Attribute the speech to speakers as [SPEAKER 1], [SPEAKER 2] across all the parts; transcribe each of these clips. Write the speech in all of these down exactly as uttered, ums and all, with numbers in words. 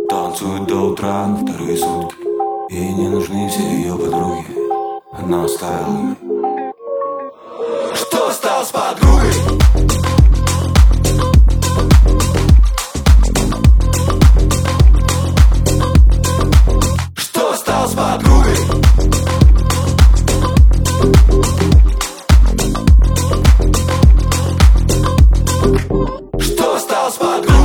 [SPEAKER 1] Танцует до утра на вторые сутки. Ей не нужны все ее подруги. Она оставила их. Что стал с подругой? Что стал с подругой? Что стал с подругой?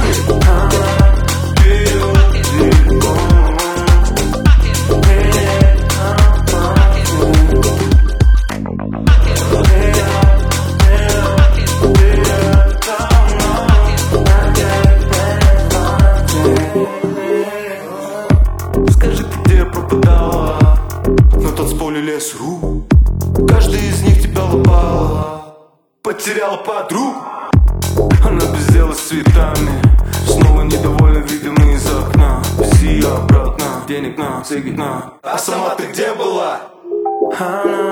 [SPEAKER 1] Скажи, где пропадала на танцполе лес.ру? Каждый из них тебя лопала, потеряла подруг. Она без дела с цветами, снова недовольна видом из окна. Вези ее обратно, денег на, цигит на. А сама ты где была? Она